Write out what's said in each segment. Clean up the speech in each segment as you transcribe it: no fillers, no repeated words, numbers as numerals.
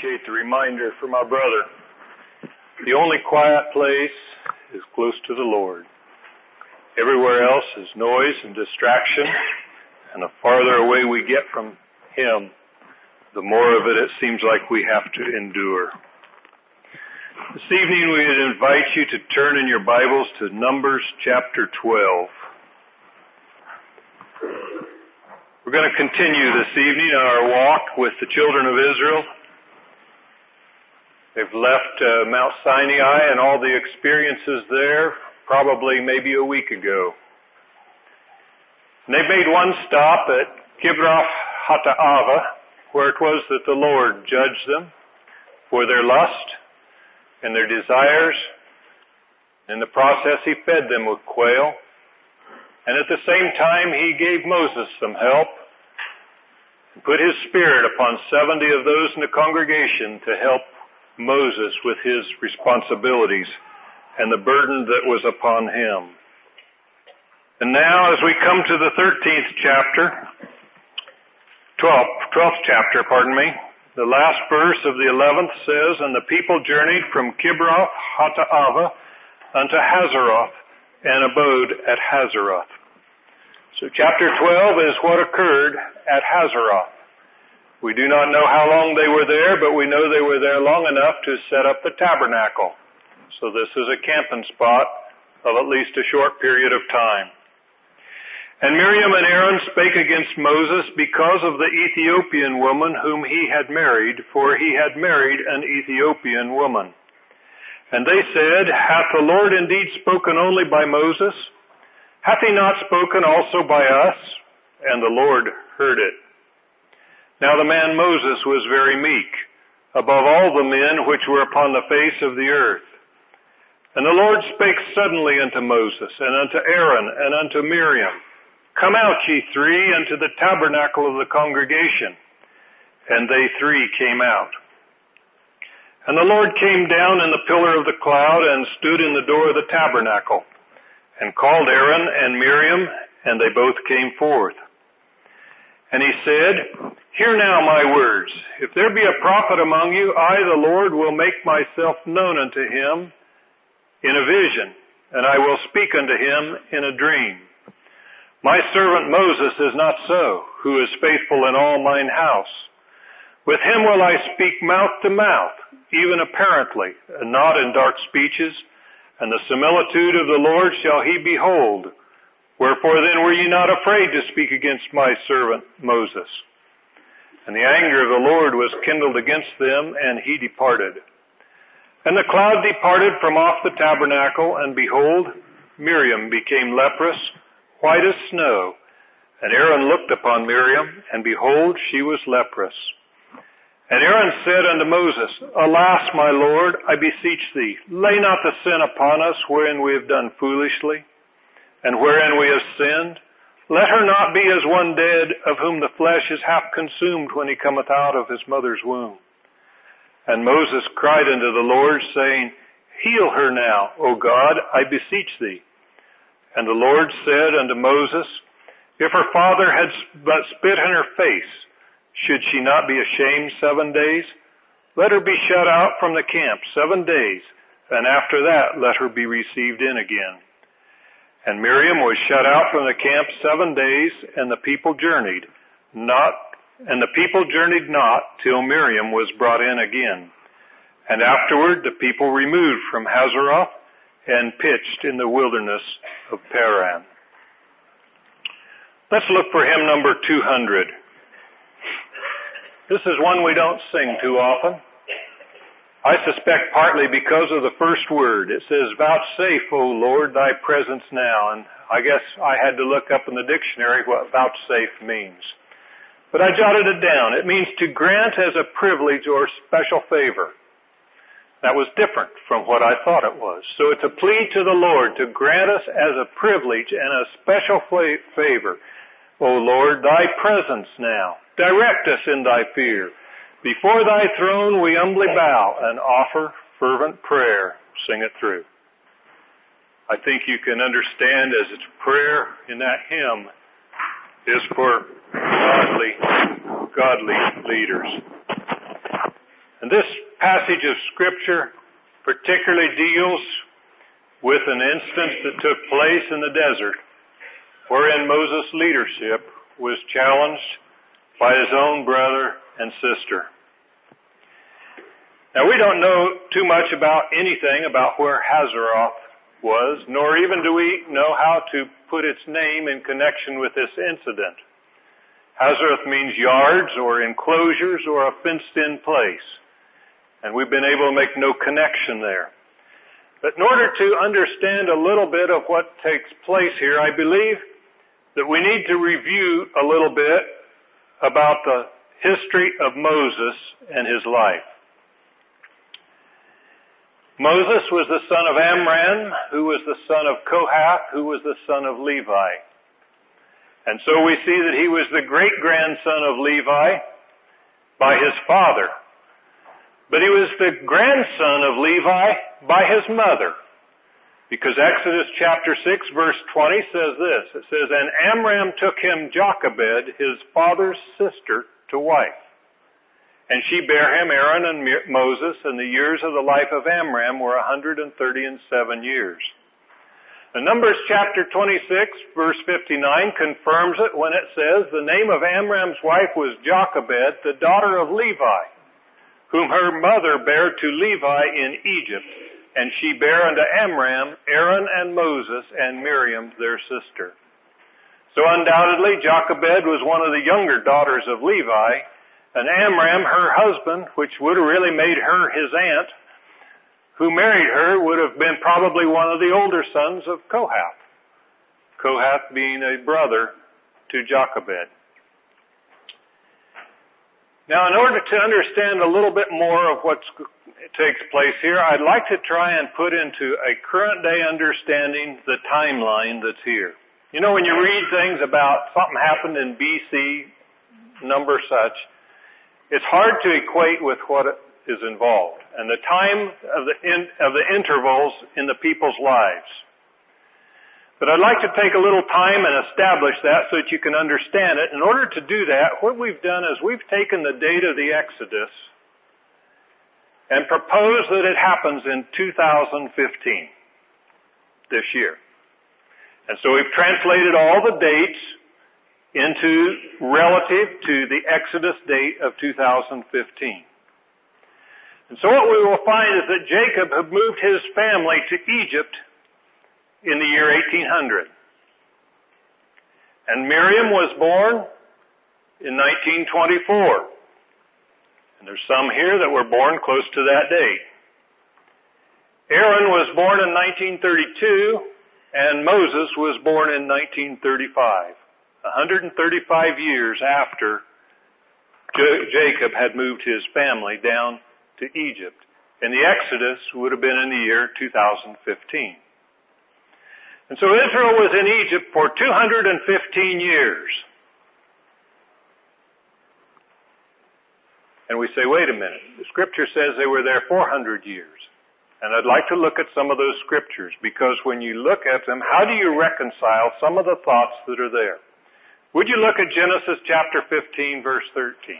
appreciate the reminder from our brother. The only quiet place is close to the Lord. Everywhere else is noise and distraction, and the farther away we get from Him, the more of it seems like we have to endure. This evening we would invite you to turn in your Bibles to Numbers chapter 12. We're going to continue this evening on our walk with the children of Israel. They've left Mount Sinai and all the experiences there probably maybe a week ago. And they've made one stop at Kibroth Hattaavah, where it was that the Lord judged them for their lust and their desires. In the process, He fed them with quail. And at the same time, He gave Moses some help and put His Spirit upon 70 of those in the congregation to help Moses with his responsibilities and the burden that was upon him. And now, as we come to the 12th chapter, the last verse of the 11th says, "And the people journeyed from Kibroth Hattaavah unto Hazeroth, and abode at Hazeroth." So chapter 12 is what occurred at Hazeroth. We do not know how long they were there, but we know they were there long enough to set up the tabernacle. So this is a camping spot of at least a short period of time. "And Miriam and Aaron spake against Moses because of the Ethiopian woman whom he had married, for he had married an Ethiopian woman. And they said, Hath the Lord indeed spoken only by Moses? Hath He not spoken also by us? And the Lord heard it. Now the man Moses was very meek, above all the men which were upon the face of the earth. And the Lord spake suddenly unto Moses, and unto Aaron, and unto Miriam, Come out, ye three, unto the tabernacle of the congregation. And they three came out. And the Lord came down in the pillar of the cloud, and stood in the door of the tabernacle, and called Aaron and Miriam, and they both came forth. And he said, Hear now my words. If there be a prophet among you, I, the Lord, will make myself known unto him in a vision, and I will speak unto him in a dream. My servant Moses is not so, who is faithful in all mine house. With him will I speak mouth to mouth, even apparently, and not in dark speeches, and the similitude of the Lord shall he behold. Wherefore then were ye not afraid to speak against my servant Moses? And the anger of the Lord was kindled against them, and he departed. And the cloud departed from off the tabernacle, and behold, Miriam became leprous, white as snow. And Aaron looked upon Miriam, and behold, she was leprous. And Aaron said unto Moses, Alas, my Lord, I beseech thee, lay not the sin upon us wherein we have done foolishly, and wherein we have sinned. Let her not be as one dead, of whom the flesh is half consumed when he cometh out of his mother's womb. And Moses cried unto the Lord, saying, Heal her now, O God, I beseech thee. And the Lord said unto Moses, If her father had but spit in her face, should she not be ashamed 7 days? Let her be shut out from the camp 7 days, and after that let her be received in again. And Miriam was shut out from the camp 7 days, and the people journeyed not till Miriam was brought in again. And afterward the people removed from Hazeroth and pitched in the wilderness of Paran. Let's look for hymn number 200. This is one we don't sing too often. I suspect partly because of the first word. It says, Vouchsafe, O Lord, thy presence now. And I guess I had to look up in the dictionary what vouchsafe means. But I jotted it down. It means to grant as a privilege or special favor. That was different from what I thought it was. So it's a plea to the Lord to grant us as a privilege and a special favor. O Lord, thy presence now. Direct us in thy fear. Before thy throne we humbly bow and offer fervent prayer. Sing it through. I think you can understand as its prayer in that hymn is for godly leaders. And this passage of Scripture particularly deals with an instance that took place in the desert, wherein Moses' leadership was challenged by his own brother and sister. Now, we don't know too much about anything about where Hazeroth was, nor even do we know how to put its name in connection with this incident. Hazeroth means yards or enclosures or a fenced-in place, and we've been able to make no connection there. But in order to understand a little bit of what takes place here, I believe that we need to review a little bit about the history of Moses and his life. Moses was the son of Amram, who was the son of Kohath, who was the son of Levi. And so we see that he was the great-grandson of Levi by his father. But he was the grandson of Levi by his mother. Because Exodus chapter 6 verse 20 says this. It says, "And Amram took him Jochebed, his father's sister, to wife. And she bare him Aaron and Moses, and the years of the life of Amram were 137 years. And Numbers chapter 26, verse 59 confirms it when it says, "The name of Amram's wife was Jochebed, the daughter of Levi, whom her mother bare to Levi in Egypt. And she bare unto Amram Aaron and Moses and Miriam their sister." So undoubtedly Jochebed was one of the younger daughters of Levi, and Amram, her husband, which would have really made her his aunt, who married her, would have been probably one of the older sons of Kohath. Kohath being a brother to Jochebed. Now, in order to understand a little bit more of what takes place here, I'd like to try and put into a current day understanding the timeline that's here. You know, when you read things about something happened in BC, number such, it's hard to equate with what is involved and the time of the intervals in the people's lives. But I'd like to take a little time and establish that so that you can understand it. In order to do that, what we've done is we've taken the date of the Exodus and proposed that it happens in 2015, this year. And so we've translated all the dates into relative to the Exodus date of 2015. And so what we will find is that Jacob had moved his family to Egypt in the year 1800. And Miriam was born in 1924. And there's some here that were born close to that date. Aaron was born in 1932, and Moses was born in 1935. 135 years after Jacob had moved his family down to Egypt. And the Exodus would have been in the year 2015. And so Israel was in Egypt for 215 years. And we say, wait a minute, the Scripture says they were there 400 years. And I'd like to look at some of those Scriptures, because when you look at them, how do you reconcile some of the thoughts that are there? Would you look at Genesis chapter 15, verse 13?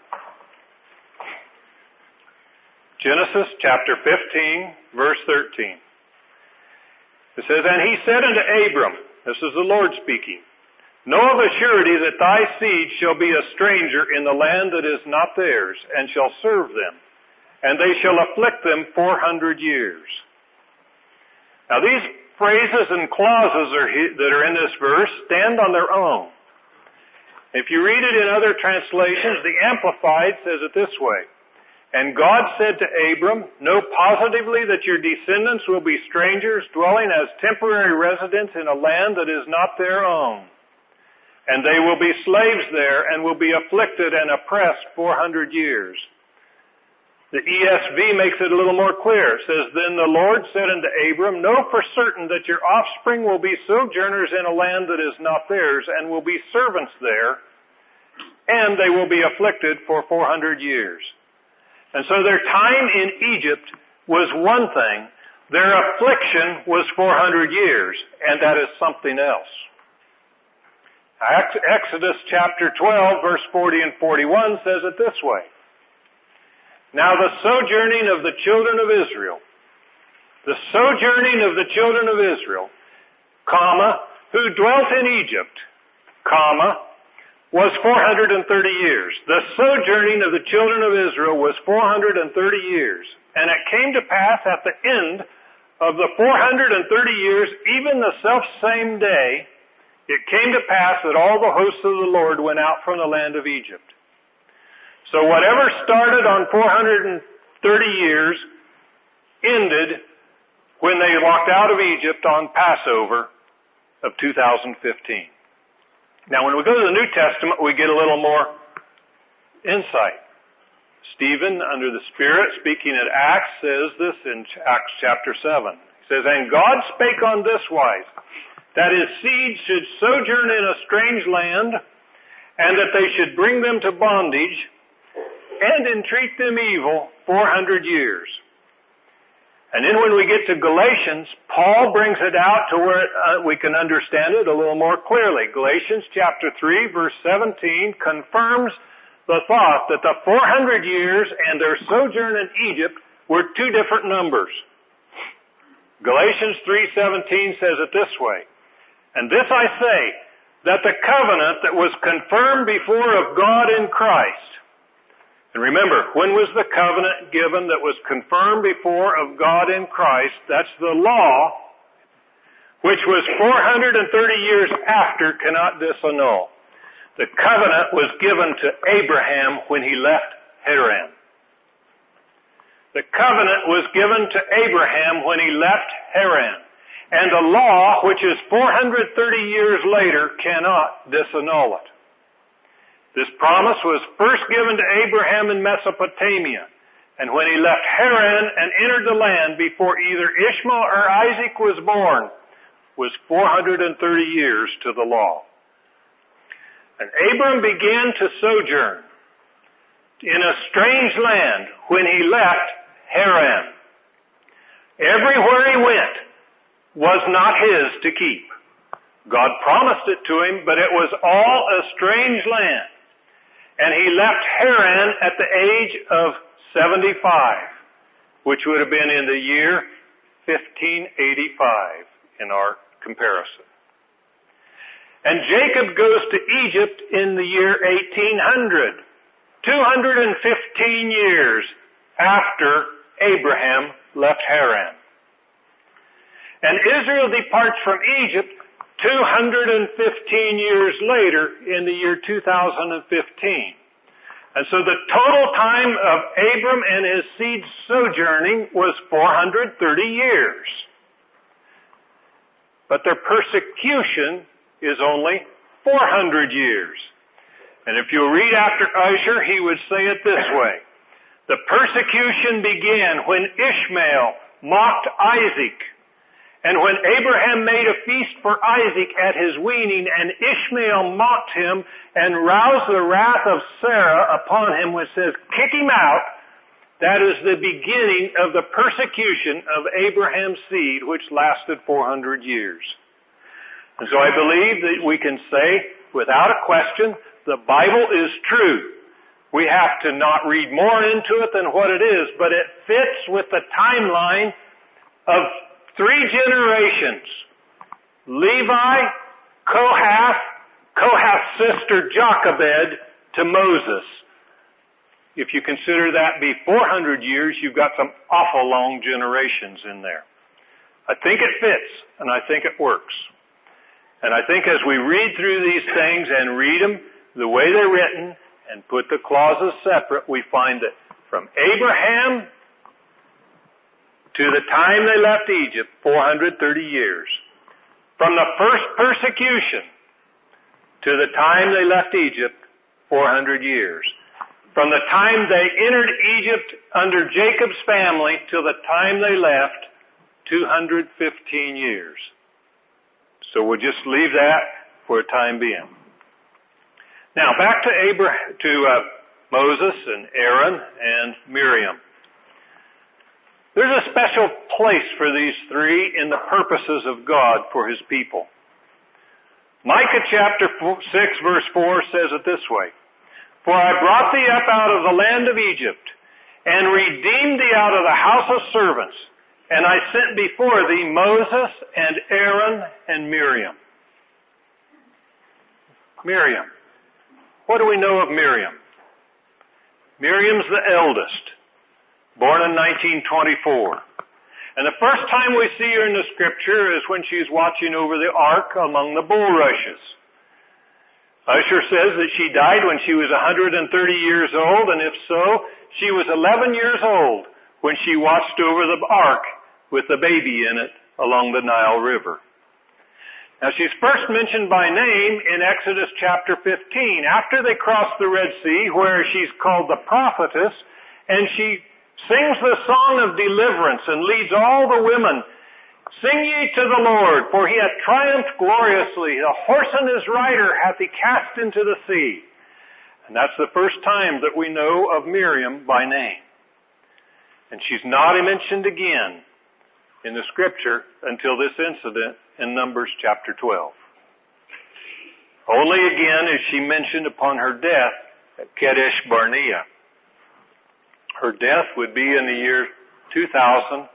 Genesis chapter 15, verse 13. It says, "And he said unto Abram," this is the Lord speaking, "Know of a surety that thy seed shall be a stranger in the land that is not theirs, and shall serve them, and they shall afflict them 400 years." Now these phrases and clauses that are in this verse stand on their own. If you read it in other translations, the Amplified says it this way: "And God said to Abram, Know positively that your descendants will be strangers, dwelling as temporary residents in a land that is not their own. And they will be slaves there, and will be afflicted and oppressed 400 years. The ESV makes it a little more clear. It says, "Then the Lord said unto Abram, Know for certain that your offspring will be sojourners in a land that is not theirs, and will be servants there, and they will be afflicted for 400 years. And so their time in Egypt was one thing. Their affliction was 400 years, and that is something else. Exodus chapter 12, verse 40 and 41 says it this way: Now the sojourning of the children of Israel, who dwelt in Egypt, was 430 years. The sojourning of the children of Israel was 430 years. And it came to pass at the end of the 430 years, even the selfsame day, it came to pass that all the hosts of the Lord went out from the land of Egypt. So whatever started on 430 years ended when they walked out of Egypt on Passover of 2015. Now, when we go to the New Testament, we get a little more insight. Stephen, under the Spirit, speaking at Acts, says this in Acts chapter 7. He says, "And God spake on this wise, that his seed should sojourn in a strange land, and that they should bring them to bondage, and entreat them evil 400 years. And then when we get to Galatians, Paul brings it out to where we can understand it a little more clearly. Galatians chapter 3, verse 17 confirms the thought that the 400 years and their sojourn in Egypt were two different numbers. Galatians 3:17 says it this way, "And this I say, that the covenant that was confirmed before of God in Christ." And remember, when was the covenant given that was confirmed before of God in Christ? That's the law, which was 430 years after, cannot disannul. The covenant was given to Abraham when he left Haran. The covenant was given to Abraham when he left Haran. And the law, which is 430 years later, cannot disannul it. This promise was first given to Abraham in Mesopotamia, and when he left Haran and entered the land before either Ishmael or Isaac was born, was 430 years to the law. And Abram began to sojourn in a strange land when he left Haran. Everywhere he went was not his to keep. God promised it to him, but it was all a strange land. And he left Haran at the age of 75, which would have been in the year 1585 in our comparison. And Jacob goes to Egypt in the year 1800, 215 years after Abraham left Haran. And Israel departs from Egypt 215 years later in the year 2015. And so the total time of Abram and his seed sojourning was 430 years. But their persecution is only 400 years. And if you read after Usher, he would say it this way. The persecution began when Ishmael mocked Isaac, and when Abraham made a feast for Isaac at his weaning, and Ishmael mocked him and roused the wrath of Sarah upon him, which says, "Kick him out," that is the beginning of the persecution of Abraham's seed, which lasted 400 years. And so I believe that we can say, without a question, the Bible is true. We have to not read more into it than what it is, but it fits with the timeline of 3 generations. Levi, Kohath's sister Jochebed to Moses. If you consider that be 400 years, you've got some awful long generations in there. I think it fits, and I think it works. And I think as we read through these things and read them the way they're written and put the clauses separate, we find that from Abraham to the time they left Egypt, 430 years. From the first persecution to the time they left Egypt, 400 years. From the time they entered Egypt under Jacob's family till the time they left, 215 years. So we'll just leave that for a time being. Now back to Moses and Aaron and Miriam. There's a special place for these three in the purposes of God for His people. Micah chapter 6 verse 4 says it this way, "For I brought thee up out of the land of Egypt, and redeemed thee out of the house of servants. And I sent before thee Moses and Aaron and Miriam. Miriam. What do we know of Miriam? Miriam's the eldest, born in 1924. And the first time we see her in the scripture is when she's watching over the ark among the bulrushes. Ussher says that she died when she was 130 years old, and if so, she was 11 years old when she watched over the ark with the baby in it along the Nile River. Now she's first mentioned by name in Exodus chapter 15, after they cross the Red Sea, where she's called the prophetess, and she sings the song of deliverance and leads all the women. Sing ye to the Lord, for he hath triumphed gloriously. The horse and his rider hath he cast into the sea. And that's the first time that we know of Miriam by name. And she's not mentioned again in the scripture until this incident in Numbers chapter 12. Only again is she mentioned upon her death at Kadesh Barnea. Her death would be in the year 2054.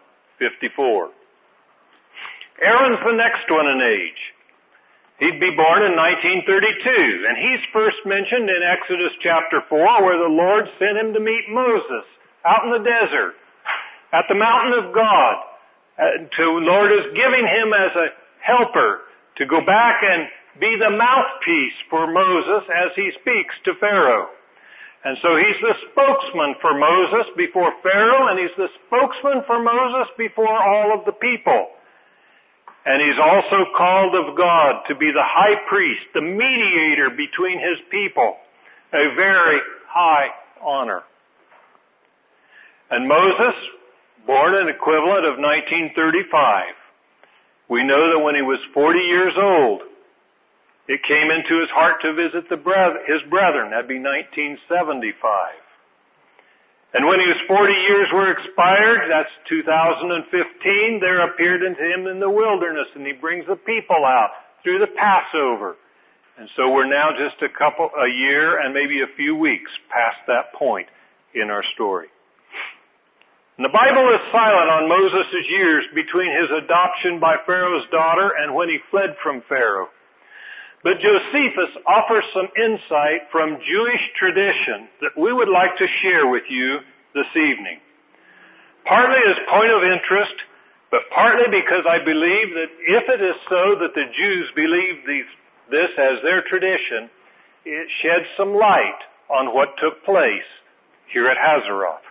Aaron's the next one in age. He'd be born in 1932, and he's first mentioned in Exodus chapter 4, where the Lord sent him to meet Moses out in the desert, at the mountain of God. The Lord is giving him as a helper to go back and be the mouthpiece for Moses as he speaks to Pharaoh. And so he's the spokesman for Moses before Pharaoh, and he's the spokesman for Moses before all of the people. And he's also called of God to be the high priest, the mediator between his people. A very high honor. And Moses, born an equivalent of 1935. We know that when he was 40 years old, it came into his heart to visit his brethren. That'd be 1975. And when he was 40 years were expired, that's 2015, there appeared unto him in the wilderness, and he brings the people out through the Passover. And so we're now just a year and maybe a few weeks past that point in our story. And the Bible is silent on Moses' years between his adoption by Pharaoh's daughter and when he fled from Pharaoh. But Josephus offers some insight from Jewish tradition that we would like to share with you this evening. Partly as point of interest, but partly because I believe that if it is so that the Jews believe this as their tradition, it sheds some light on what took place here at Hazeroth.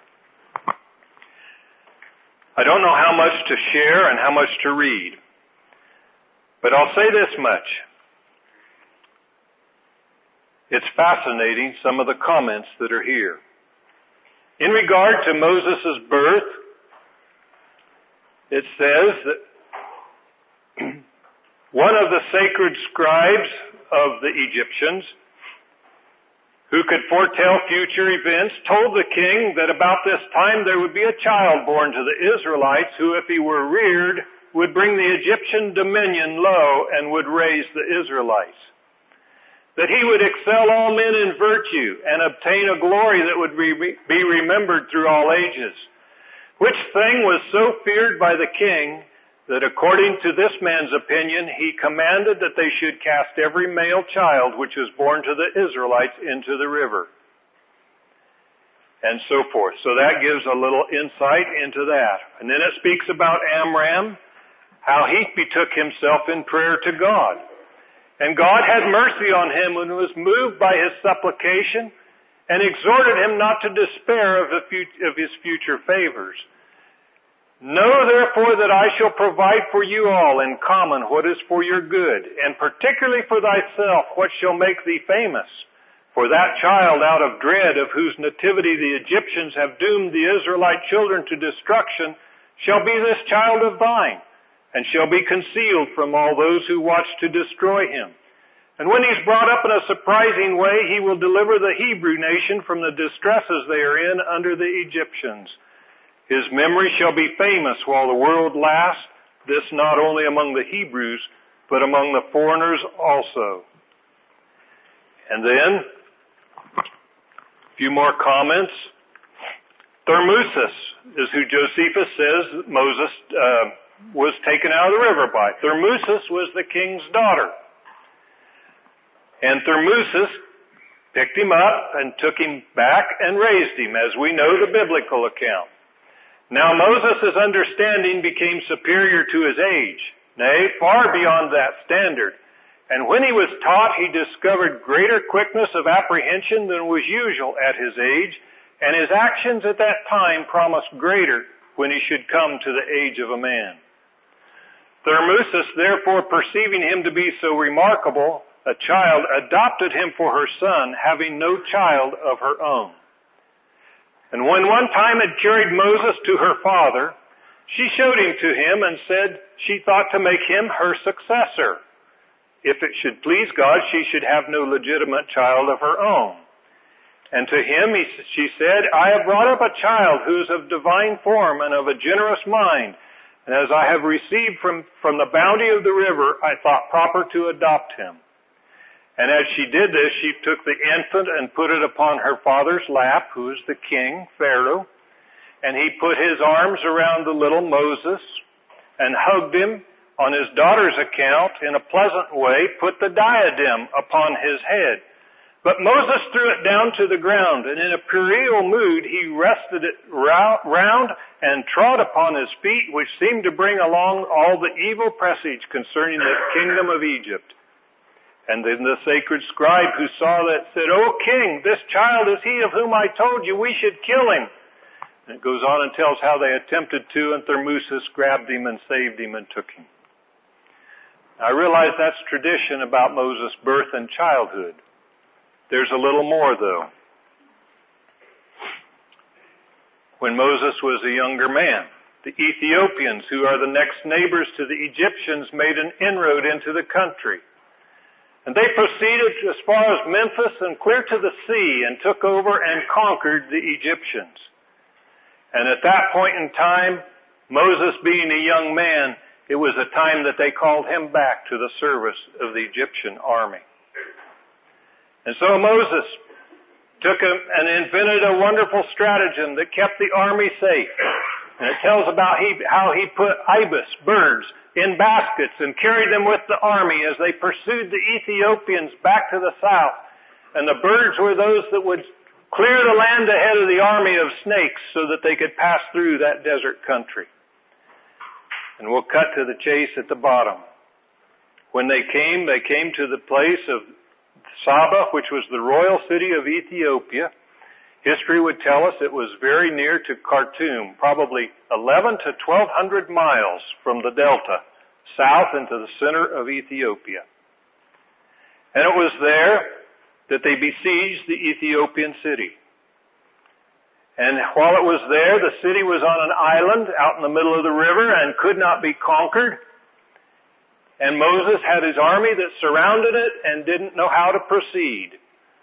I don't know how much to share and how much to read, but I'll say this much. It's fascinating, some of the comments that are here. In regard to Moses' birth, it says that one of the sacred scribes of the Egyptians, who could foretell future events, told the king that about this time there would be a child born to the Israelites who, if he were reared, would bring the Egyptian dominion low and would raise the Israelites. That he would excel all men in virtue and obtain a glory that would be remembered through all ages. Which thing was so feared by the king that according to this man's opinion, he commanded that they should cast every male child which was born to the Israelites into the river. And so forth. So that gives a little insight into that. And then it speaks about Amram, how he betook himself in prayer to God. And God had mercy on him and was moved by his supplication and exhorted him not to despair of his future favors. Know therefore that I shall provide for you all in common what is for your good, and particularly for thyself what shall make thee famous. For that child out of dread of whose nativity the Egyptians have doomed the Israelite children to destruction shall be this child of thine, and shall be concealed from all those who watch to destroy him. And when he's brought up in a surprising way, he will deliver the Hebrew nation from the distresses they are in under the Egyptians. His memory shall be famous while the world lasts, this not only among the Hebrews, but among the foreigners also. And then, a few more comments. Thermusis is who Josephus says Moses was taken out of the river by. Thermusis was the king's daughter. And Thermusis picked him up and took him back and raised him, as we know the biblical account. Now Moses' understanding became superior to his age, nay, far beyond that standard. And when he was taught, he discovered greater quickness of apprehension than was usual at his age, and his actions at that time promised greater when he should come to the age of a man. Thermusis, therefore, perceiving him to be so remarkable a child, adopted him for her son, having no child of her own. And when one time had carried Moses to her father, she showed him to him and said she thought to make him her successor. If it should please God, she should have no legitimate child of her own. And to him she said, I have brought up a child who is of divine form and of a generous mind. And as I have received from the bounty of the river, I thought proper to adopt him. And as she did this, she took the infant and put it upon her father's lap, who is the king, Pharaoh. And he put his arms around the little Moses and hugged him. On his daughter's account, in a pleasant way, put the diadem upon his head. But Moses threw it down to the ground, and in a puerile mood he rested it round and trod upon his feet, which seemed to bring along all the evil presage concerning the kingdom of Egypt. And then the sacred scribe who saw that said, O king, this child is he of whom I told you we should kill him. And it goes on and tells how they attempted to, and Thermusis grabbed him and saved him and took him. I realize that's tradition about Moses' birth and childhood. There's a little more, though. When Moses was a younger man, the Ethiopians, who are the next neighbors to the Egyptians, made an inroad into the country. And they proceeded as far as Memphis and clear to the sea and took over and conquered the Egyptians. And at that point in time, Moses being a young man, it was a time that they called him back to the service of the Egyptian army. And so Moses took and invented a wonderful stratagem that kept the army safe. And it tells about how he put ibis, birds, in baskets and carried them with the army as they pursued the Ethiopians back to the south. And the birds were those that would clear the land ahead of the army of snakes so that they could pass through that desert country. And we'll cut to the chase at the bottom. When they came to the place of Saba, which was the royal city of Ethiopia. History would tell us it was very near to Khartoum, probably 11 to 1,200 miles from the delta, south into the center of Ethiopia. And it was there that they besieged the Ethiopian city. And while it was there, the city was on an island out in the middle of the river and could not be conquered. And Moses had his army that surrounded it and didn't know how to proceed.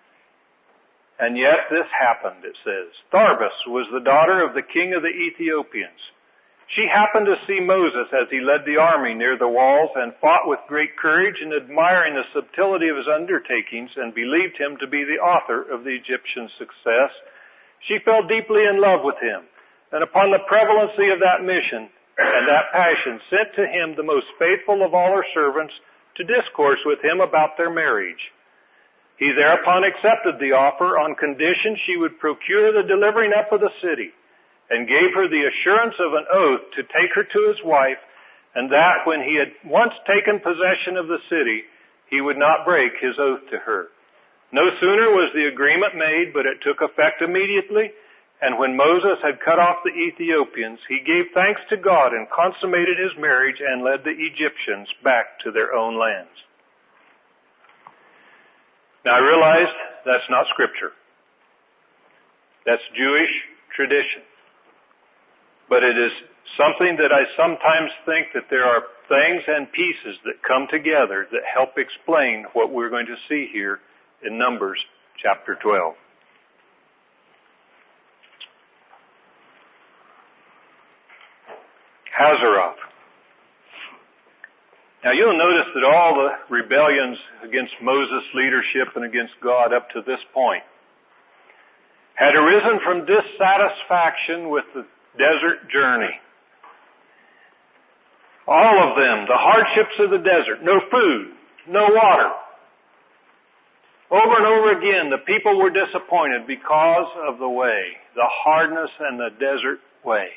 And yet this happened, it says. Tharbus was the daughter of the king of the Ethiopians. She happened to see Moses as he led the army near the walls and fought with great courage, and admiring the subtlety of his undertakings and believed him to be the author of the Egyptian success, she fell deeply in love with him, and upon the prevalency of that mission and that passion sent to him the most faithful of all her servants to discourse with him about their marriage. He thereupon accepted the offer on condition she would procure the delivering up of the city, and gave her the assurance of an oath to take her to his wife, and that when he had once taken possession of the city, he would not break his oath to her. No sooner was the agreement made, but it took effect immediately, and when Moses had cut off the Ethiopians, he gave thanks to God and consummated his marriage and led the Egyptians back to their own lands. Now I realize that's not scripture. That's Jewish tradition. But it is something that I sometimes think that there are things and pieces that come together that help explain what we're going to see here in Numbers chapter 12. Hazeroth. Now you'll notice that all the rebellions against Moses' leadership and against God up to this point had arisen from dissatisfaction with the desert journey. All of them, the hardships of the desert, no food, no water. Over and over again, the people were disappointed because of the way, the hardness and the desert way.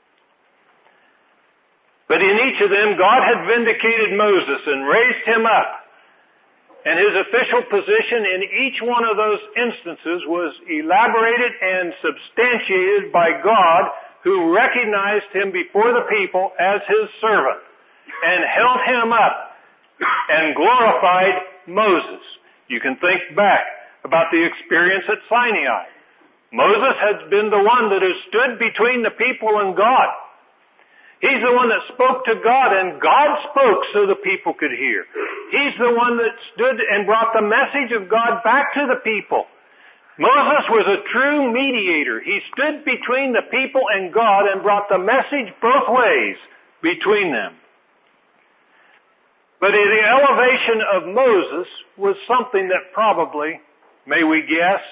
But in each of them, God had vindicated Moses and raised him up. And his official position in each one of those instances was elaborated and substantiated by God, who recognized him before the people as his servant and held him up and glorified Moses. You can think back about the experience at Sinai. Moses had been the one that has stood between the people and God. He's the one that spoke to God, and God spoke so the people could hear. He's the one that stood and brought the message of God back to the people. Moses was a true mediator. He stood between the people and God and brought the message both ways between them. But the elevation of Moses was something that probably, may we guess,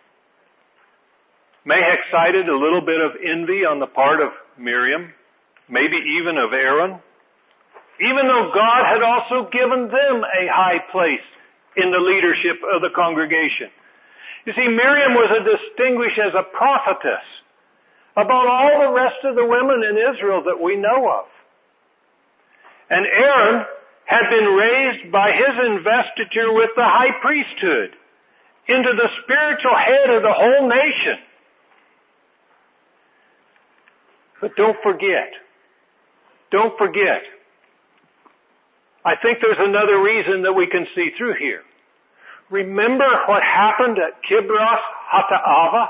may have excited a little bit of envy on the part of Miriam, maybe even of Aaron, even though God had also given them a high place in the leadership of the congregation. You see, Miriam was distinguished as a prophetess about all the rest of the women in Israel that we know of. And Aaron had been raised by his investiture with the high priesthood into the spiritual head of the whole nation. But don't forget, I think there's another reason that we can see through here. Remember what happened at Kibroth Hattaavah?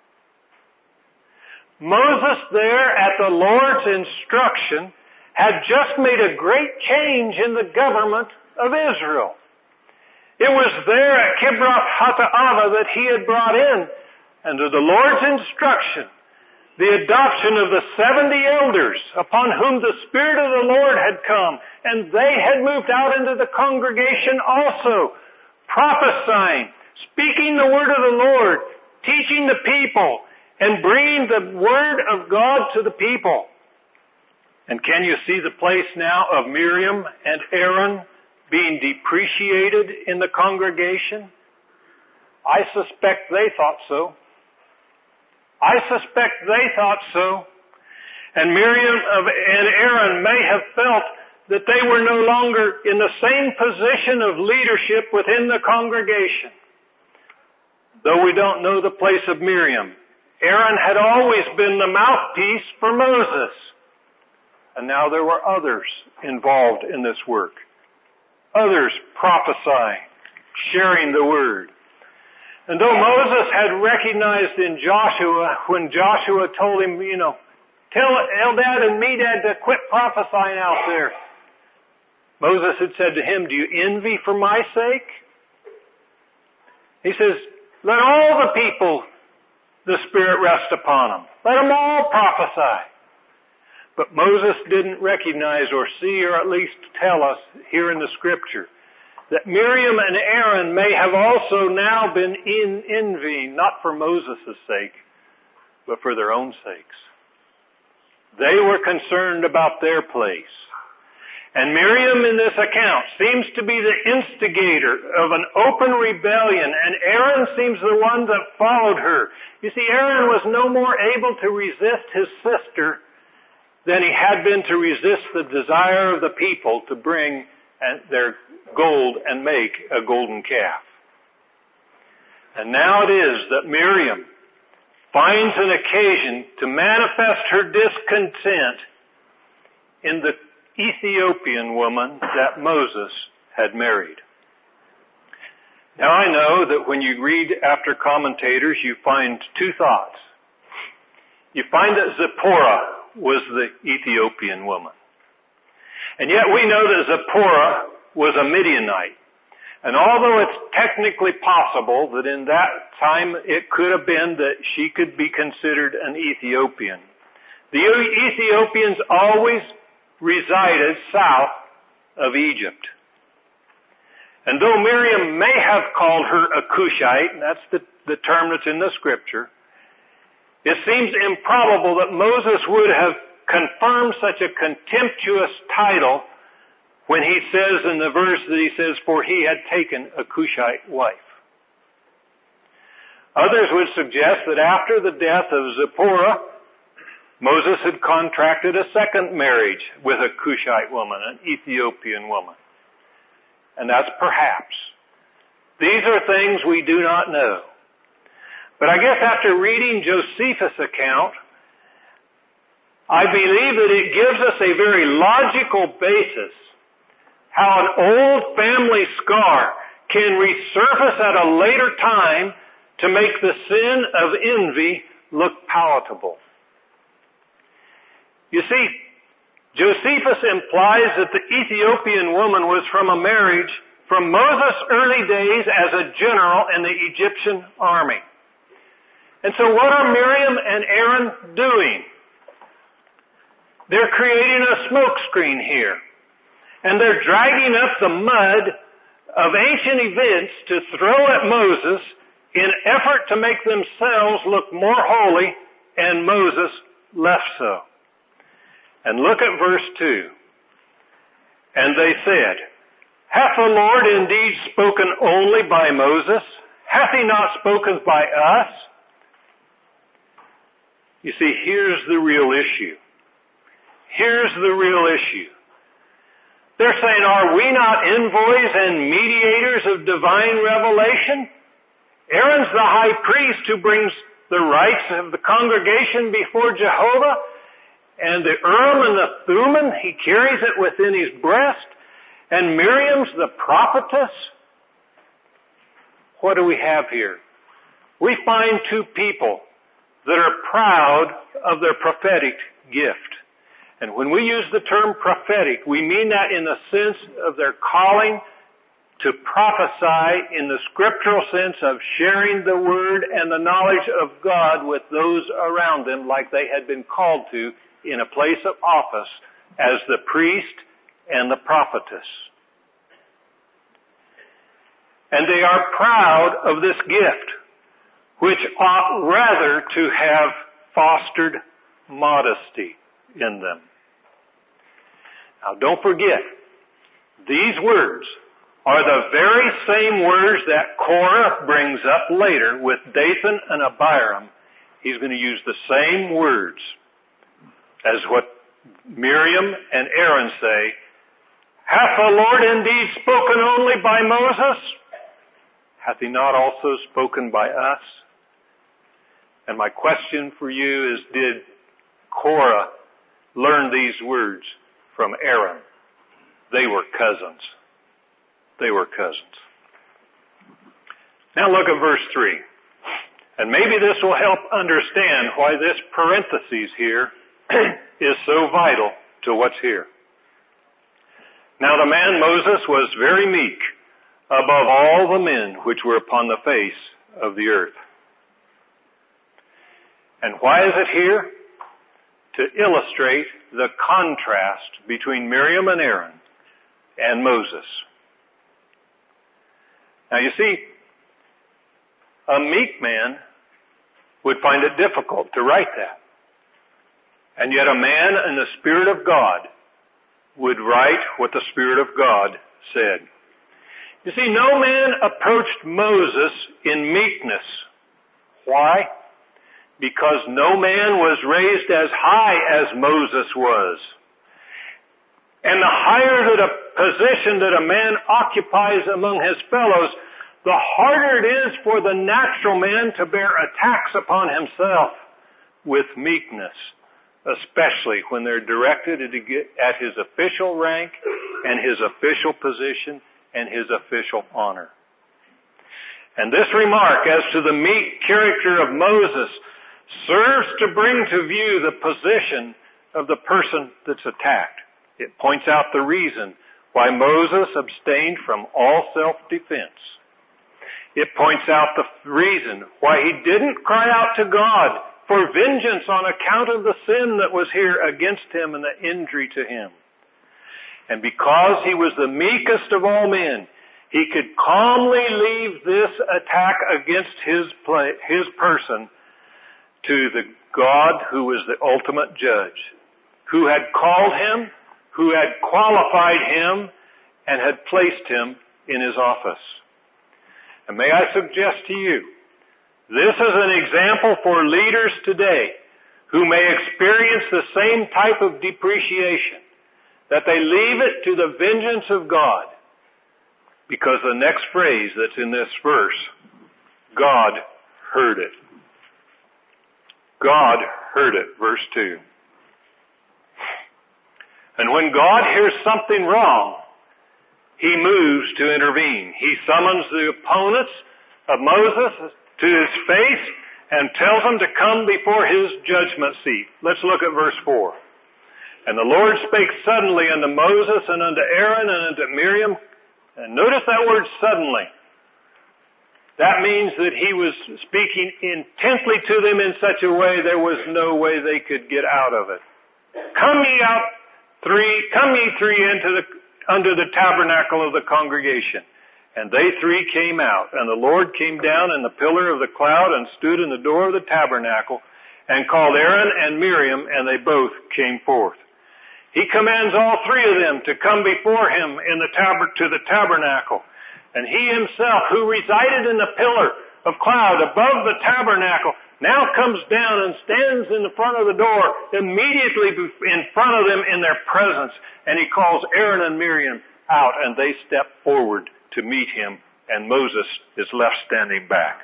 Moses there at the Lord's instruction had just made a great change in the government of Israel. It was there at Kibroth Hattaavah that he had brought in, under the Lord's instruction, the adoption of the 70 elders upon whom the Spirit of the Lord had come, and they had moved out into the congregation also, prophesying, speaking the word of the Lord, teaching the people, and bringing the word of God to the people. And can you see the place now of Miriam and Aaron being depreciated in the congregation? I suspect they thought so. And Miriam and Aaron may have felt that they were no longer in the same position of leadership within the congregation. Though we don't know the place of Miriam, Aaron had always been the mouthpiece for Moses. And now there were others involved in this work. Others prophesying, sharing the word. And though Moses had recognized in Joshua, when Joshua told him, tell Eldad and Medad to quit prophesying out there, Moses had said to him, do you envy for my sake? He says, let all the people, the Spirit rest upon them. Let them all prophesy. But Moses didn't recognize or see, or at least tell us here in the Scripture, that Miriam and Aaron may have also now been in envy, not for Moses' sake, but for their own sakes. They were concerned about their place. And Miriam in this account seems to be the instigator of an open rebellion, and Aaron seems the one that followed her. You see, Aaron was no more able to resist his sister than he had been to resist the desire of the people to bring their gold and make a golden calf. And now it is that Miriam finds an occasion to manifest her discontent in the Ethiopian woman that Moses had married. Now I know that when you read after commentators, you find two thoughts. You find that Zipporah was the Ethiopian woman. And yet we know that Zipporah was a Midianite. And although it's technically possible that in that time it could have been that she could be considered an Ethiopian, the Ethiopians always resided south of Egypt. And though Miriam may have called her a Cushite, and that's the term that's in the Scripture, It seems improbable that Moses would have confirmed such a contemptuous title when he says in the verse that he says, for he had taken a Cushite wife. Others would suggest that after the death of Zipporah, Moses had contracted a second marriage with a Cushite woman, an Ethiopian woman. And that's perhaps. These are things we do not know. But I guess after reading Josephus' account, I believe that it gives us a very logical basis how an old family scar can resurface at a later time to make the sin of envy look palatable. You see, Josephus implies that the Ethiopian woman was from a marriage from Moses' early days as a general in the Egyptian army. And so what are Miriam and Aaron doing? They're creating a smokescreen here. And they're dragging up the mud of ancient events to throw at Moses in effort to make themselves look more holy and Moses less so. And look at verse 2. And they said, hath the Lord indeed spoken only by Moses? Hath he not spoken by us? You see, here's the real issue. Here's the real issue. They're saying, are we not envoys and mediators of divine revelation? Aaron's the high priest who brings the rights of the congregation before Jehovah, and the Urim and the Thummim, he carries it within his breast, and Miriam's the prophetess. What do we have here? We find two people that are proud of their prophetic gift. And when we use the term prophetic, we mean that in the sense of their calling to prophesy in the scriptural sense of sharing the word and the knowledge of God with those around them like they had been called to in a place of office as the priest and the prophetess. And they are proud of this gift, which ought rather to have fostered modesty in them. Now don't forget, these words are the very same words that Korah brings up later with Dathan and Abiram. He's going to use the same words as what Miriam and Aaron say. Hath the Lord indeed spoken only by Moses? Hath he not also spoken by us? And my question for you is, did Korah learn these words from Aaron? They were cousins. They were cousins. Now look at verse 3. And maybe this will help understand why this parenthesis here is so vital to what's here. Now the man Moses was very meek above all the men which were upon the face of the earth. And why is it here? To illustrate the contrast between Miriam and Aaron and Moses. Now you see, a meek man would find it difficult to write that. And yet a man in the Spirit of God would write what the Spirit of God said. You see, no man approached Moses in meekness. Why? Because no man was raised as high as Moses was. And the higher that a position that a man occupies among his fellows, the harder it is for the natural man to bear attacks upon himself with meekness, especially when they're directed at his official rank and his official position and his official honor. And this remark as to the meek character of Moses serves to bring to view the position of the person that's attacked. It points out the reason why Moses abstained from all self-defense. It points out the reason why he didn't cry out to God for vengeance on account of the sin that was here against him and the injury to him. And because he was the meekest of all men, he could calmly leave this attack against his person to the God, who was the ultimate judge, who had called him, who had qualified him, and had placed him in his office. And may I suggest to you, this is an example for leaders today who may experience the same type of depreciation, that they leave it to the vengeance of God. Because the next phrase that's in this verse, God heard it. God heard it, verse 2. And when God hears something wrong, He moves to intervene. He summons the opponents of Moses to his face and tells them to come before his judgment seat. Let's look at verse 4. And the Lord spake suddenly unto Moses and unto Aaron and unto Miriam. And notice that word suddenly. That means that he was speaking intently to them in such a way there was no way they could get out of it. Come ye three under the tabernacle of the congregation. And they three came out, and the Lord came down in the pillar of the cloud and stood in the door of the tabernacle and called Aaron and Miriam, and they both came forth. He commands all three of them to come before him to the tabernacle. And he himself, who resided in the pillar of cloud above the tabernacle, now comes down and stands in the front of the door, immediately in front of them in their presence. And he calls Aaron and Miriam out, and they step forward to meet him, and Moses is left standing back.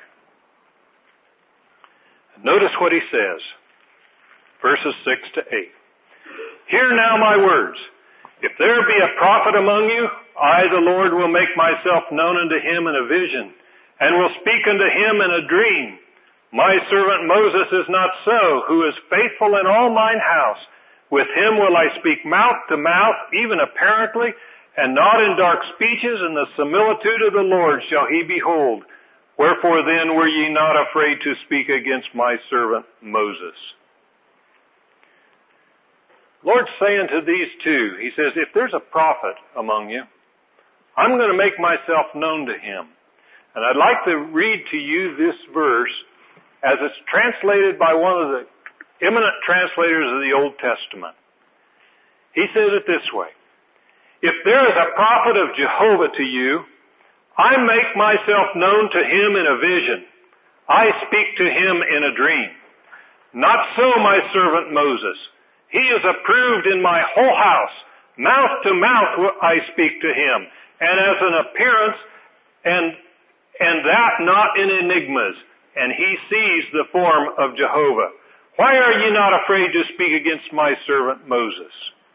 Notice what he says, verses 6 to 8. Hear now my words. If there be a prophet among you, I, the Lord, will make myself known unto him in a vision, and will speak unto him in a dream. My servant Moses is not so, who is faithful in all mine house. With him will I speak mouth to mouth, even apparently, and not in dark speeches, and the similitude of the Lord shall he behold. Wherefore then were ye not afraid to speak against my servant Moses? Lord's saying to these two, he says, if there's a prophet among you, I'm going to make myself known to him. And I'd like to read to you this verse as it's translated by one of the eminent translators of the Old Testament. He says it this way. If there is a prophet of Jehovah to you, I make myself known to him in a vision. I speak to him in a dream. Not so my servant Moses. He is approved in my whole house. Mouth to mouth I speak to him, and as an appearance, and that not in enigmas. And he sees the form of Jehovah. Why are ye not afraid to speak against my servant Moses?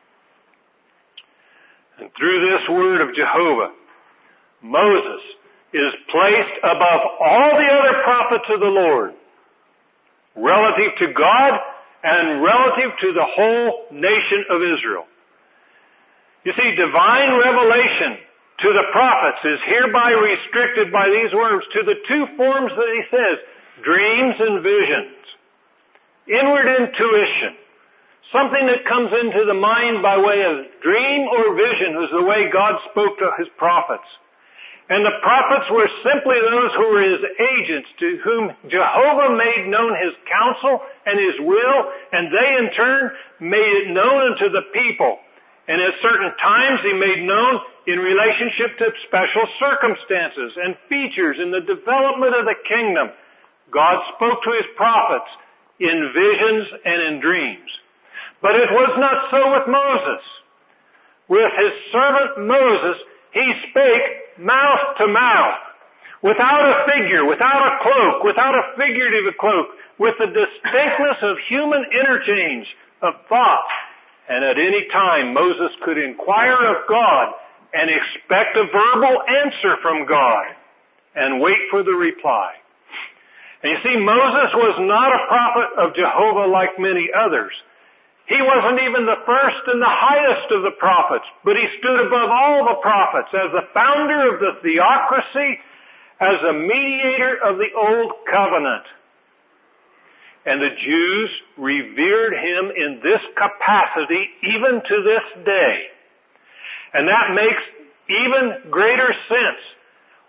And through this word of Jehovah, Moses is placed above all the other prophets of the Lord, relative to God and relative to the whole nation of Israel. You see, divine revelation to the prophets is hereby restricted by these words to the two forms that he says, dreams and visions. Inward intuition. Something that comes into the mind by way of dream or vision was the way God spoke to his prophets. And the prophets were simply those who were his agents, to whom Jehovah made known his counsel and his will, and they in turn made it known unto the people. And at certain times he made known in relationship to special circumstances and features in the development of the kingdom. God spoke to his prophets in visions and in dreams. But it was not so with Moses. With his servant Moses, he spake mouth to mouth, without a figure, without a cloak, without a figurative cloak, with the distinctness of human interchange of thought. And at any time, Moses could inquire of God and expect a verbal answer from God and wait for the reply. And you see, Moses was not a prophet of Jehovah like many others. He wasn't even the first and the highest of the prophets, but he stood above all the prophets as the founder of the theocracy, as a mediator of the old covenant. And the Jews revered him in this capacity even to this day. And that makes even greater sense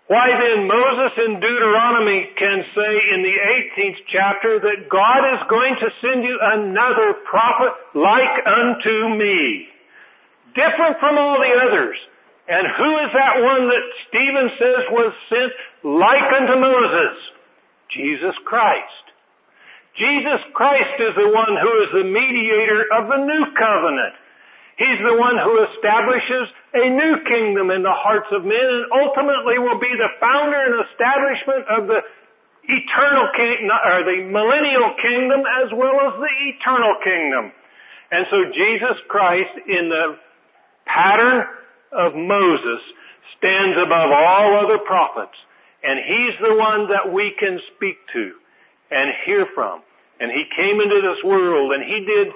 Why then Moses in Deuteronomy can say in the 18th chapter that God is going to send you another prophet like unto me, different from all the others. And who is that one that Stephen says was sent like unto Moses? Jesus Christ. Jesus Christ is the one who is the mediator of the new covenant. He's the one who establishes a new kingdom in the hearts of men and ultimately will be the founder and establishment of the eternal kingdom, or the millennial kingdom as well as the eternal kingdom. And so Jesus Christ, in the pattern of Moses, stands above all other prophets. And He's the one that we can speak to and hear from. And He came into this world and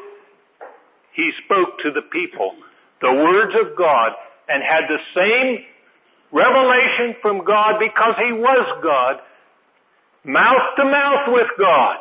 He spoke to the people the words of God and had the same revelation from God because He was God, mouth to mouth with God,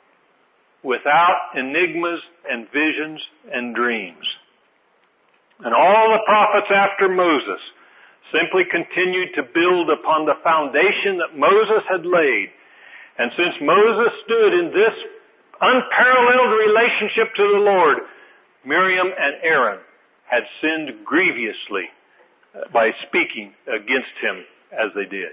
without enigmas and visions and dreams. And all the prophets after Moses simply continued to build upon the foundation that Moses had laid. And since Moses stood in this unparalleled relationship to the Lord, Miriam and Aaron had sinned grievously by speaking against him as they did.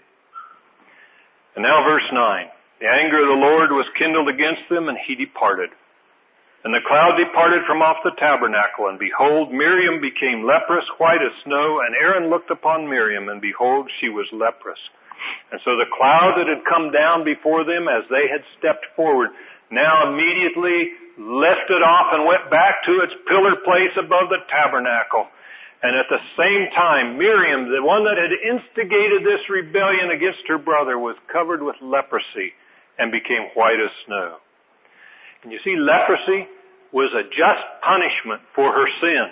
And now verse 9. The anger of the Lord was kindled against them, and He departed. And the cloud departed from off the tabernacle, and behold, Miriam became leprous, white as snow, and Aaron looked upon Miriam, and behold, she was leprous. And so the cloud that had come down before them as they had stepped forward, now immediately lifted off and went back to its pillar place above the tabernacle. And at the same time, Miriam, the one that had instigated this rebellion against her brother, was covered with leprosy and became white as snow. And you see, leprosy was a just punishment for her sin.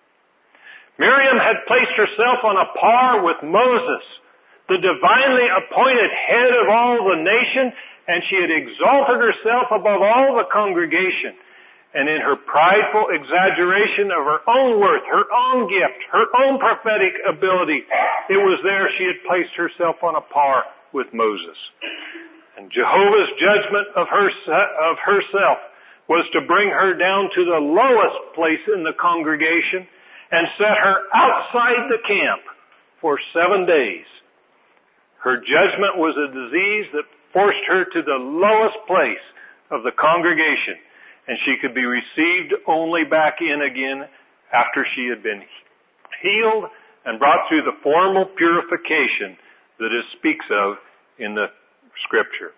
Miriam had placed herself on a par with Moses, the divinely appointed head of all the nation, and she had exalted herself above all the congregation. And in her prideful exaggeration of her own worth, her own gift, her own prophetic ability, it was there she had placed herself on a par with Moses. And Jehovah's judgment of herself was to bring her down to the lowest place in the congregation and set her outside the camp for 7 days. Her judgment was a disease that forced her to the lowest place of the congregation, and she could be received only back in again after she had been healed and brought through the formal purification that it speaks of in the Scripture.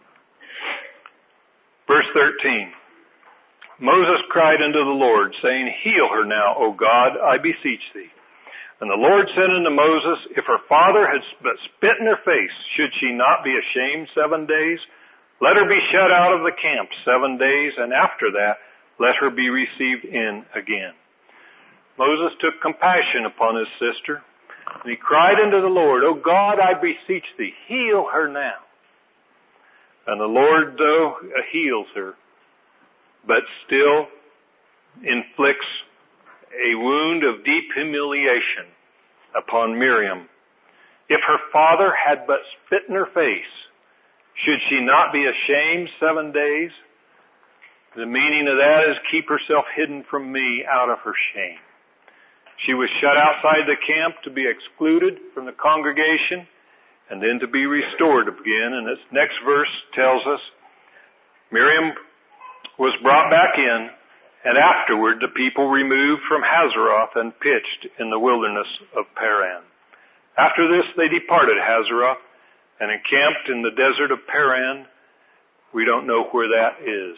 Verse 13. Moses cried unto the Lord, saying, Heal her now, O God, I beseech thee. And the Lord said unto Moses, If her father had but spit in her face, should she not be ashamed 7 days? Let her be shut out of the camp 7 days, and after that, let her be received in again. Moses took compassion upon his sister, and he cried unto the Lord, O God, I beseech thee, heal her now. And the Lord, though, heals her, but still inflicts a wound of deep humiliation upon Miriam. If her father had but spit in her face, should she not be ashamed 7 days? The meaning of that is keep herself hidden from me out of her shame. She was shut outside the camp to be excluded from the congregation and then to be restored again. And this next verse tells us Miriam was brought back in, and afterward the people removed from Hazeroth and pitched in the wilderness of Paran. After this they departed Hazeroth and encamped in the desert of Paran. We don't know where that is.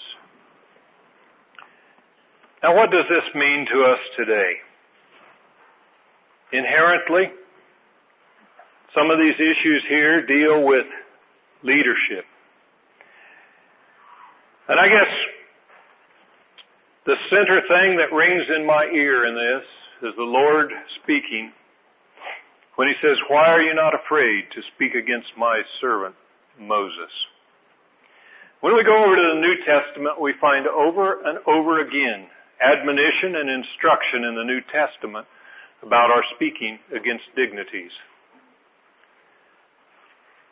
Now, what does this mean to us today? Inherently, some of these issues here deal with leadership. And I guess the center thing that rings in my ear in this is the Lord speaking when He says, Why are you not afraid to speak against my servant Moses? When we go over to the New Testament, we find over and over again admonition and instruction in the New Testament about our speaking against dignities.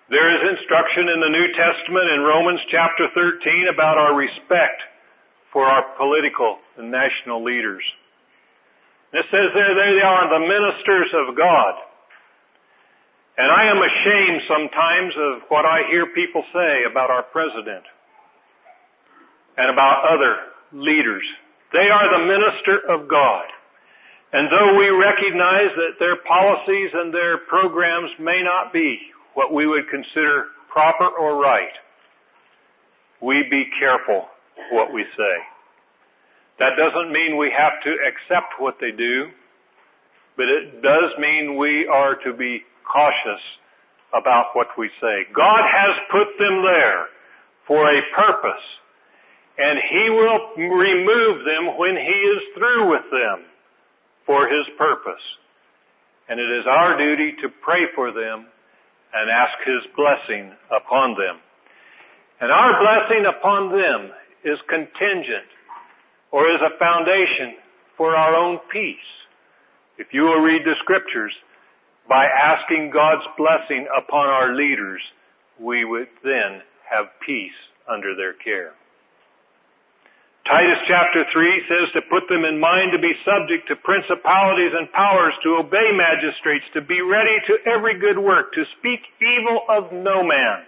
There is instruction in the New Testament in Romans chapter 13 about our respect for our political and national leaders. It says there they are the ministers of God. And I am ashamed sometimes of what I hear people say about our president and about other leaders. They are the minister of God. And though we recognize that their policies and their programs may not be what we would consider proper or right, we be careful what we say. That doesn't mean we have to accept what they do, but it does mean we are to be cautious about what we say. God has put them there for a purpose, and He will remove them when He is through with them for His purpose. And it is our duty to pray for them and ask His blessing upon them. And our blessing upon them is contingent, or is a foundation for our own peace. If you will read the Scriptures, by asking God's blessing upon our leaders, we would then have peace under their care. Titus chapter 3 says to put them in mind to be subject to principalities and powers, to obey magistrates, to be ready to every good work, to speak evil of no man,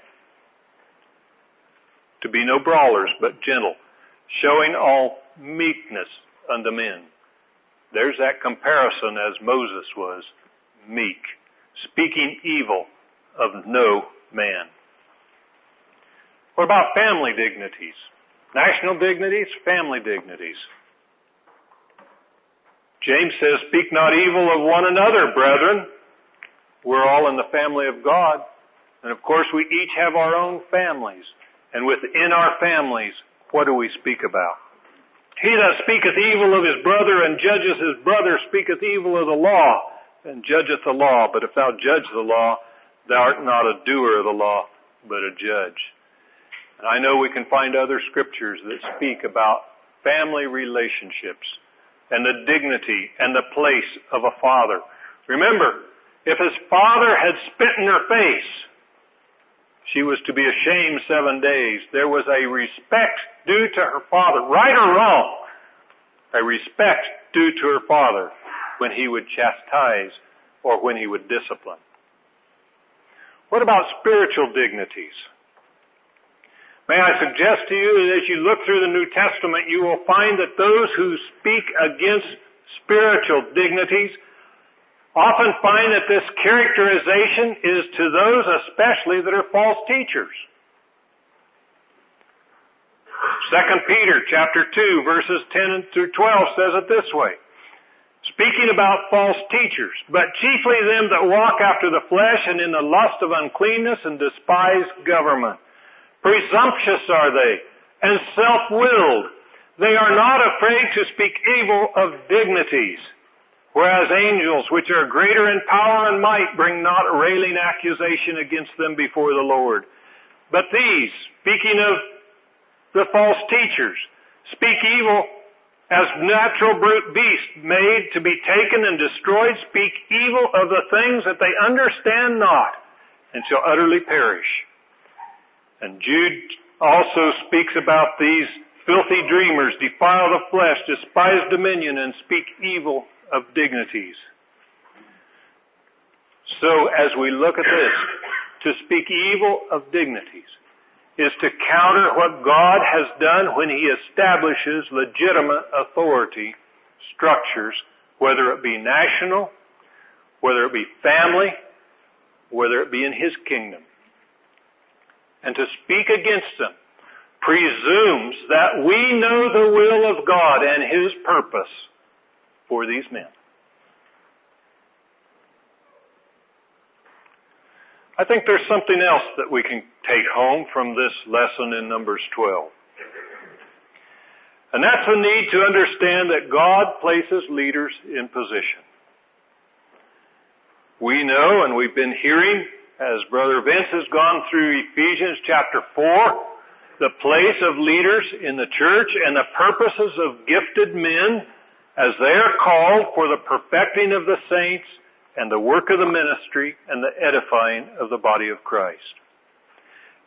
to be no brawlers, but gentle, showing all meekness unto men. There's that comparison as Moses was, meek, speaking evil of no man. What about family dignities? National dignities, family dignities. James says, speak not evil of one another, brethren. We're all in the family of God. And of course, we each have our own families. And within our families, what do we speak about? He that speaketh evil of his brother and judges his brother speaketh evil of the law and judgeth the law. But if thou judge the law, thou art not a doer of the law, but a judge. And I know we can find other scriptures that speak about family relationships and the dignity and the place of a father. Remember, if his father had spit in her face, she was to be ashamed 7 days. There was a respect due to her father, right or wrong, a respect due to her father when he would chastise or when he would discipline. What about spiritual dignities? May I suggest to you that as you look through the New Testament, you will find that those who speak against spiritual dignities often find that this characterization is to those especially that are false teachers. 2 Peter chapter 2 verses 10 through 12 says it this way, speaking about false teachers, but chiefly them that walk after the flesh and in the lust of uncleanness and despise government. Presumptuous are they, and self-willed. They are not afraid to speak evil of dignities, whereas angels, which are greater in power and might, bring not a railing accusation against them before the Lord. But these, speaking of the false teachers, speak evil as natural brute beasts made to be taken and destroyed, speak evil of the things that they understand not, and shall utterly perish. And Jude also speaks about these filthy dreamers, defile the flesh, despise dominion, and speak evil of dignities. So as we look at this, to speak evil of dignities is to counter what God has done when He establishes legitimate authority structures, whether it be national, whether it be family, whether it be in His kingdom. And to speak against them presumes that we know the will of God and His purpose for these men. I think there's something else that we can take home from this lesson in Numbers 12. And that's the need to understand that God places leaders in position. We know, and we've been hearing, as Brother Vince has gone through Ephesians chapter 4, the place of leaders in the church and the purposes of gifted men as they are called for the perfecting of the saints and the work of the ministry and the edifying of the body of Christ.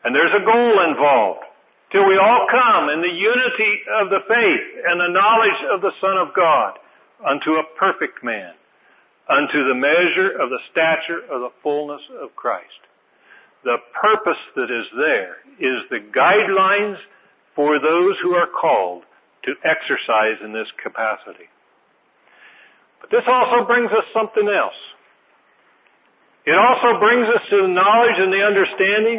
And there's a goal involved. Till we all come in the unity of the faith and the knowledge of the Son of God unto a perfect man, unto the measure of the stature of the fullness of Christ. The purpose that is there is the guidelines for those who are called to exercise in this capacity. But this also brings us something else. It also brings us to the knowledge and the understanding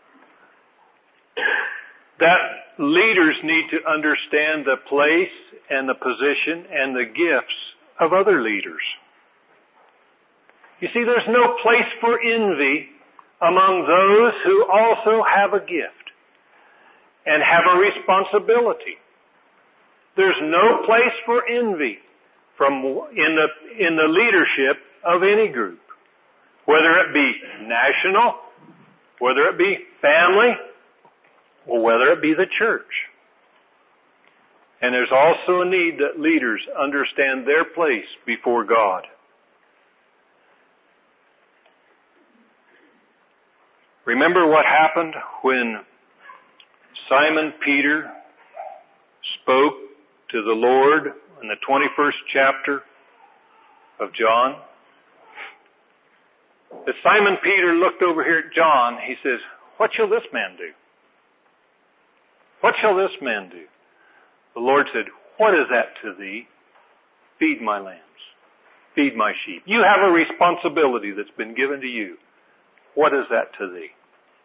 that leaders need to understand the place and the position and the gifts of other leaders. You see, there's no place for envy among those who also have a gift and have a responsibility. There's no place for envy in the leadership of any group, whether it be national, whether it be family, or whether it be the church. And there's also a need that leaders understand their place before God. Remember what happened when Simon Peter spoke to the Lord in the 21st chapter of John? As Simon Peter looked over here at John, he says, "What shall this man do? What shall this man do?" The Lord said, "What is that to thee? Feed my lambs. Feed my sheep." You have a responsibility that's been given to you. What is that to thee?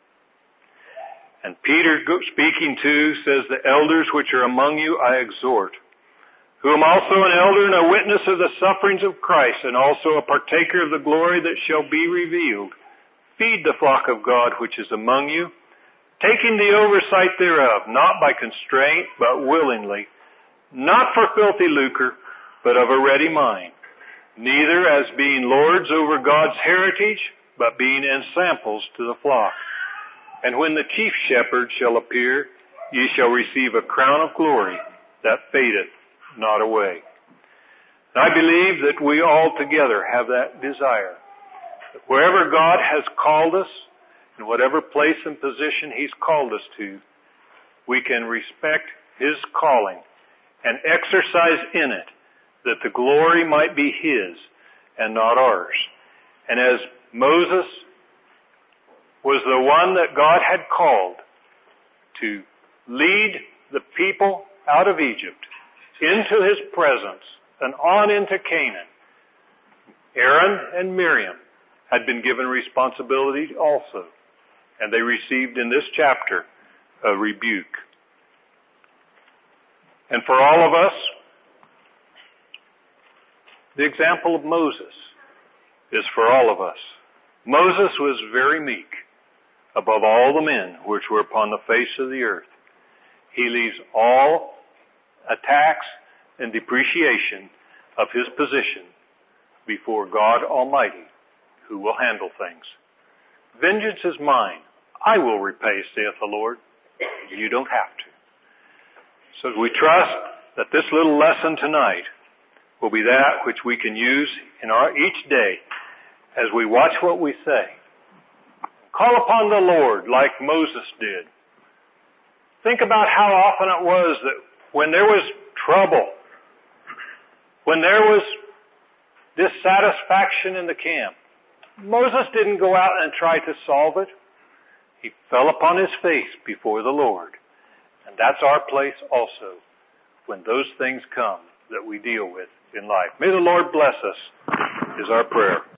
And Peter, speaking to, says, "The elders which are among you I exhort, who am also an elder and a witness of the sufferings of Christ, and also a partaker of the glory that shall be revealed. Feed the flock of God which is among you, taking the oversight thereof, not by constraint, but willingly, not for filthy lucre, but of a ready mind, neither as being lords over God's heritage, but being ensamples to the flock. And when the chief shepherd shall appear, ye shall receive a crown of glory that fadeth not away." And I believe that we all together have that desire, that wherever God has called us, in whatever place and position He's called us to, we can respect His calling and exercise in it, that the glory might be His and not ours. And as Moses was the one that God had called to lead the people out of Egypt into His presence and on into Canaan, Aaron and Miriam had been given responsibility also, and they received in this chapter a rebuke. And for all of us, the example of Moses is for all of us. Moses was very meek above all the men which were upon the face of the earth. He leaves all attacks and depreciation of his position before God Almighty, who will handle things. "Vengeance is mine. I will repay, saith the Lord." You don't have to. So we trust that this little lesson tonight will be that which we can use in each day as we watch what we say. Call upon the Lord like Moses did. Think about how often it was that when there was trouble, when there was dissatisfaction in the camp, Moses didn't go out and try to solve it. He fell upon his face before the Lord. And that's our place also when those things come that we deal with in life. May the Lord bless us, is our prayer.